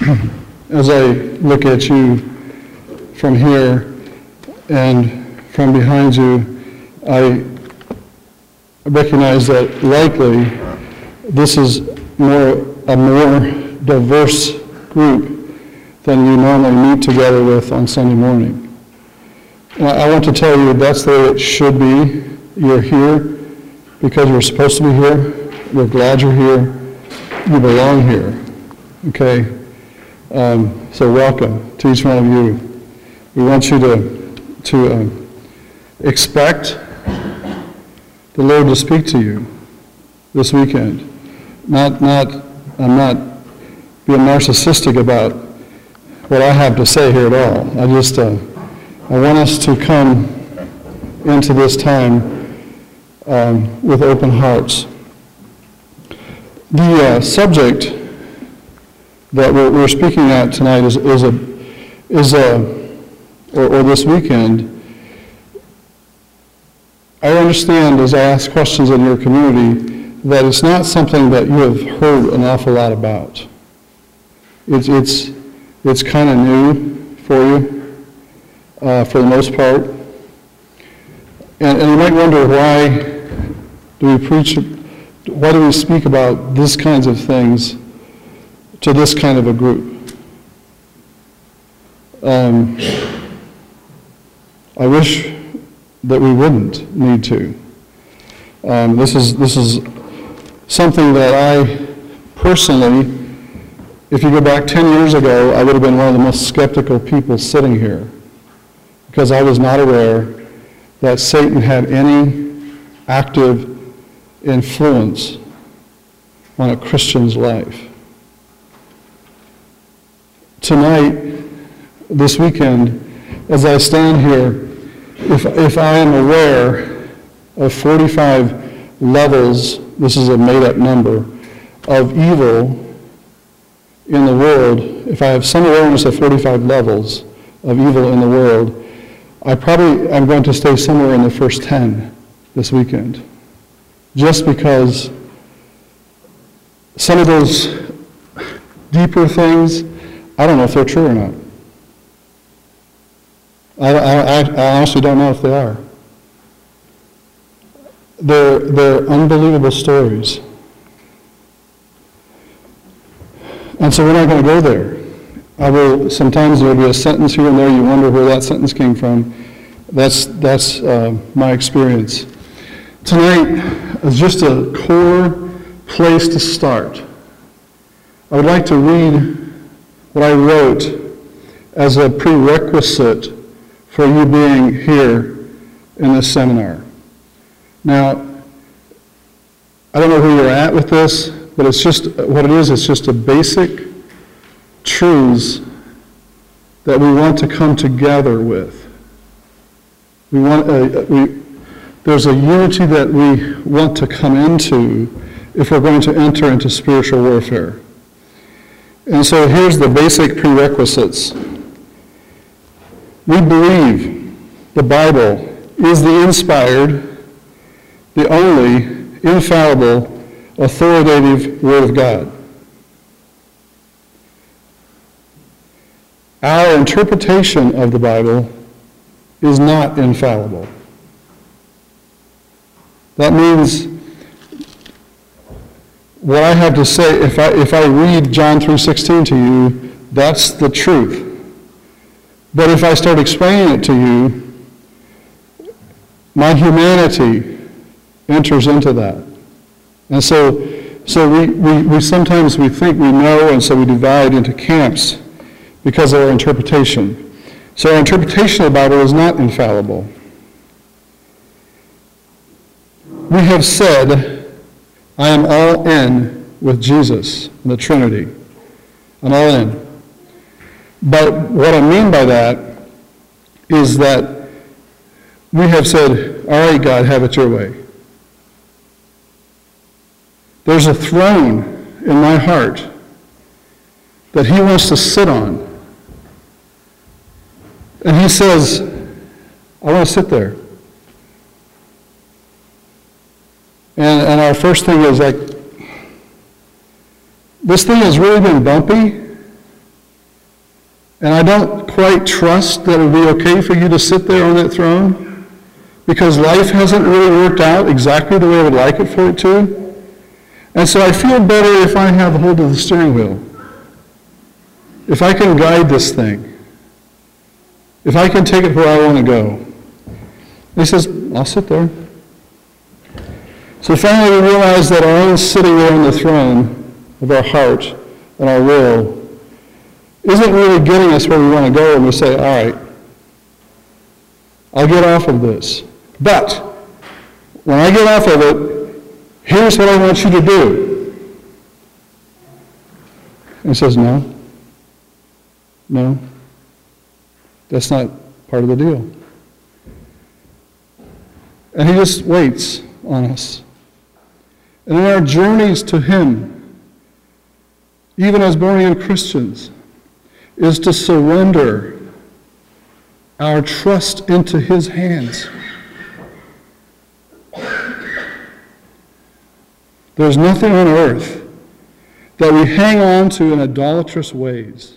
as I look at you from here and from behind you, I recognize that likely this is a more diverse group than you normally meet together with on Sunday morning. And I want to tell you that's the way it should be. You're here because you're supposed to be here. We're glad you're here. You belong here. Okay? So welcome to each one of you. We want you to expect the Lord to speak to you this weekend. I'm not being narcissistic about what I have to say here at all. I want us to come into this time with open hearts. The subject that we're speaking at tonight is this weekend. I understand as I ask questions in your community that it's not something that you have heard an awful lot about. It's kind of new for you, for the most part. And you might wonder why do we speak about these kinds of things to this kind of a group? I wish that we wouldn't need to. This is something that I personally, if you go back 10 years ago, I would have been one of the most skeptical people sitting here because I was not aware that Satan had any active influence on a Christian's life. Tonight, this weekend, as I stand here, if I am aware of 45 levels, this is a made-up number, of evil in the world, if I have some awareness of 45 levels of evil in the world, I probably am going to stay somewhere in the first 10 this weekend. Just because some of those deeper things, I don't know if they're true or not. I honestly don't know if they are. They're unbelievable stories. And so we're not going to go there. Sometimes there will be a sentence here and there, you wonder where that sentence came from. That's my experience. Tonight is just a core place to start. I would like to read what I wrote as a prerequisite for you being here in this seminar. Now, I don't know where you're at with this, but it's just a basic truths that we want to come together with. There's a unity that we want to come into if we're going to enter into spiritual warfare. And so here's the basic prerequisites. We believe the Bible is the inspired, the only infallible, authoritative Word of God. Our interpretation of the Bible is not infallible. That means what I have to say, if I read John 3:16 to you, that's the truth. But if I start explaining it to you, my humanity enters into that. And so we sometimes we think we know, and so we divide into camps because of our interpretation. So our interpretation of the Bible is not infallible. We have said, I am all in with Jesus and the Trinity. I'm all in. But what I mean by that is that we have said, all right, God, have it your way. There's a throne in my heart that he wants to sit on. And he says, I want to sit there. And our first thing is like, this thing has really been bumpy, And I don't quite trust that it would be okay for you to sit there on that throne, because life hasn't really worked out exactly the way I would like it for it to. And so I feel better if I have hold of the steering wheel. If I can guide this thing. If I can take it where I want to go. He says, I'll sit there. So finally we realize that our own sitting there on the throne of our heart and our will isn't really getting us where we want to go, and we say, all right, I'll get off of this. But when I get off of it, here's what I want you to do. And he says, no, that's not part of the deal. And he just waits on us. And in our journeys to him, even as born-again Christians, is to surrender our trust into his hands. There's nothing on earth that we hang on to in idolatrous ways.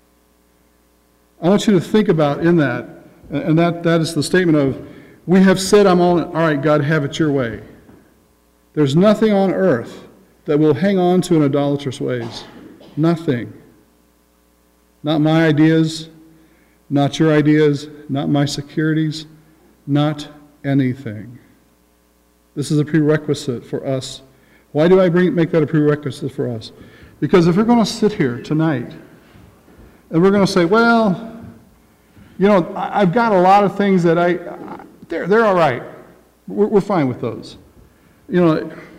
I want you to think about in that, and that is the statement of, we have said, all right, God, have it your way. There's nothing on earth that we'll hang on to in idolatrous ways. Nothing. Not my ideas, not your ideas, not my securities, not anything. This is a prerequisite for us. Why do I make that a prerequisite for us? Because if we're going to sit here tonight and we're going to say, well, you know, I've got a lot of things that they're all right. We're fine with those. You know,